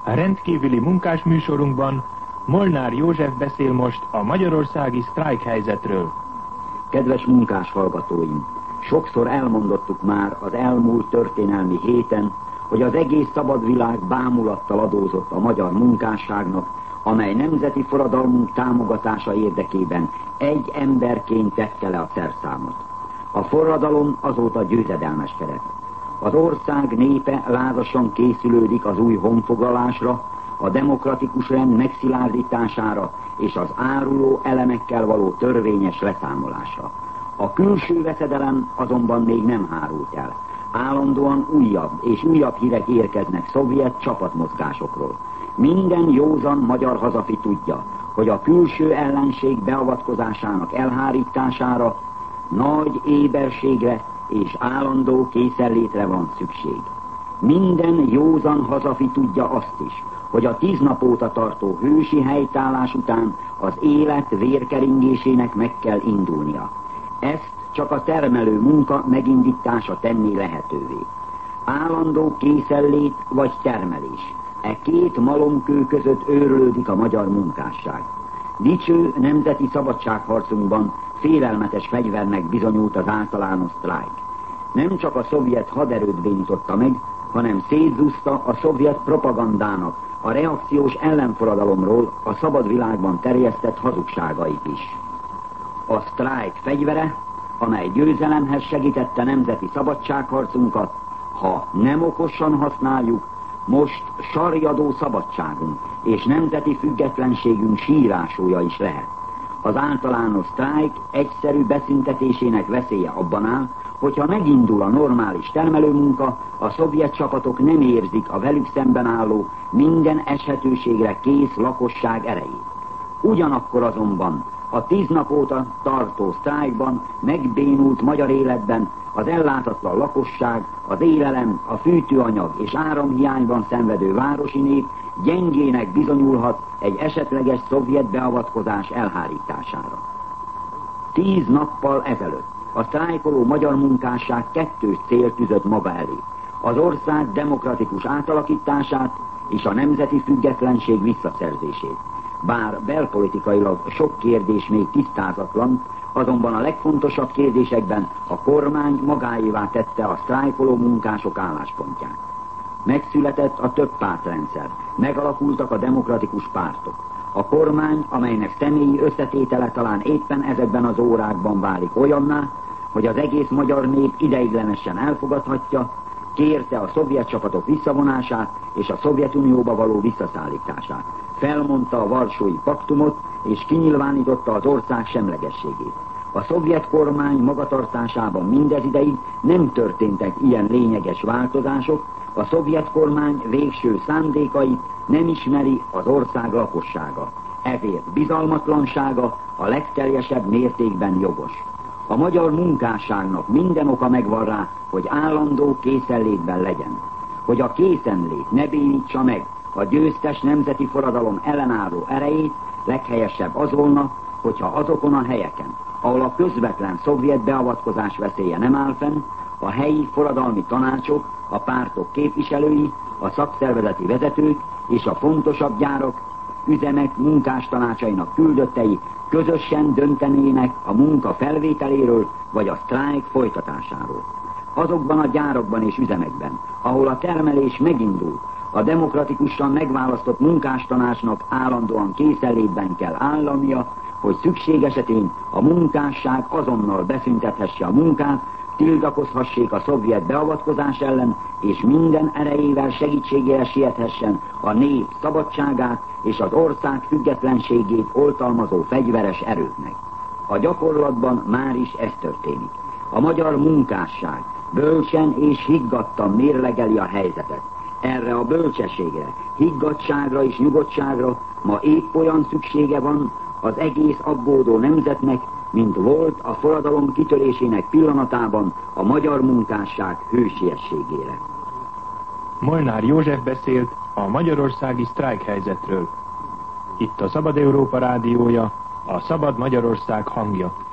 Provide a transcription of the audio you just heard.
A rendkívüli munkásműsorunkban Molnár József beszél most a magyarországi sztrájkhelyzetről. Kedves munkáshallgatóim! Sokszor elmondottuk már az elmúlt történelmi héten, hogy az egész szabad világ bámulattal adózott a magyar munkásságnak, amely nemzeti forradalmunk támogatása érdekében egy emberként tette le a szerszámot. A forradalom azóta győzedelmeskedett. Az ország népe lázasan készülődik az új honfoglalásra, a demokratikus rend megszilárdítására és az áruló elemekkel való törvényes leszámolásra. A külső veszedelem azonban még nem hárult el. Állandóan újabb és újabb hírek érkeznek szovjet csapatmozgásokról. Minden józan magyar hazafi tudja, hogy a külső ellenség beavatkozásának elhárítására nagy éberségre és állandó készenlétre van szükség. Minden józan hazafi tudja azt is, hogy a 10 nap óta tartó hősi helytállás után az élet vérkeringésének meg kell indulnia. Ezt csak a termelő munka megindítása tenné lehetővé. Állandó készenlét vagy termelés. E két malomkő között őrlődik a magyar munkásság. Dicső nemzeti szabadságharcunkban félelmetes fegyvernek bizonyult az általános sztrájk. Nem csak a szovjet haderőt bénította meg, hanem szétszúzta a szovjet propagandának a reakciós ellenforradalomról a szabad világban terjesztett hazugságait is. A sztrájk fegyvere, amely győzelemhez segítette nemzeti szabadságharcunkat, ha nem okosan használjuk, most sarjadó szabadságunk és nemzeti függetlenségünk sírásója is lehet. Az általános sztrájk egyszerű beszüntetésének veszélye abban áll, hogyha megindul a normális termelőmunka, a szovjet csapatok nem érzik a velük szemben álló, minden eshetőségre kész lakosság erejét. Ugyanakkor azonban a 10 nap óta tartó sztrájkban megbénult magyar életben az ellátatlan lakosság, az élelem, a fűtőanyag és áramhiányban szenvedő városi nép gyengének bizonyulhat egy esetleges szovjet beavatkozás elhárítására. 10 nappal ezelőtt a sztrájkoló magyar munkásság kettős célt tűzött maga elé: az ország demokratikus átalakítását és a nemzeti függetlenség visszaszerzését. Bár belpolitikailag sok kérdés még tisztázatlan, azonban a legfontosabb kérdésekben a kormány magáévá tette a sztrájkoló munkások álláspontját. Megszületett a többpártrendszer, megalakultak a demokratikus pártok. A kormány, amelynek személyi összetétele talán éppen ezekben az órákban válik olyanná, hogy az egész magyar nép ideiglenesen elfogadhatja, kérte a szovjet csapatok visszavonását és a Szovjetunióba való visszaszállítását. Felmondta a Varsói Paktumot és kinyilvánította az ország semlegességét. A szovjet kormány magatartásában mindez ideig nem történtek ilyen lényeges változások, a szovjet kormány végső szándékait nem ismeri az ország lakossága. Ezért bizalmatlansága a legteljesebb mértékben jogos. A magyar munkásságnak minden oka megvan rá, hogy állandó készenlétben legyen. Hogy a készenlét ne bénítsa meg a győztes nemzeti forradalom ellenálló erejét, leghelyesebb az volna, hogyha azokon a helyeken, ahol a közvetlen szovjet beavatkozás veszélye nem áll fenn, a helyi forradalmi tanácsok, a pártok képviselői, a szakszervezeti vezetők és a fontosabb gyárak, üzemek munkástanácsainak küldöttei közösen döntenének a munka felvételéről vagy a sztrájk folytatásáról. Azokban a gyárakban és üzemekben, ahol a termelés megindult, a demokratikusan megválasztott munkástanácsnak állandóan készenlétben kell állnia, hogy szükség esetén a munkásság azonnal beszüntethesse a munkát, tiltakozhassék a szovjet beavatkozás ellen, és minden erejével segítségére siethessen a nép szabadságát és az ország függetlenségét oltalmazó fegyveres erőknek. A gyakorlatban már is ez történik. A magyar munkásság bölcsen és higgadtan mérlegeli a helyzetet. Erre a bölcsességre, higgadtságra és nyugodtságra ma épp olyan szüksége van az egész aggódó nemzetnek, mint volt a forradalom kitörésének pillanatában a magyar munkásság hősiességére. Molnár József beszélt a magyarországi sztrájkhelyzetről. Itt a Szabad Európa rádiója, a Szabad Magyarország hangja.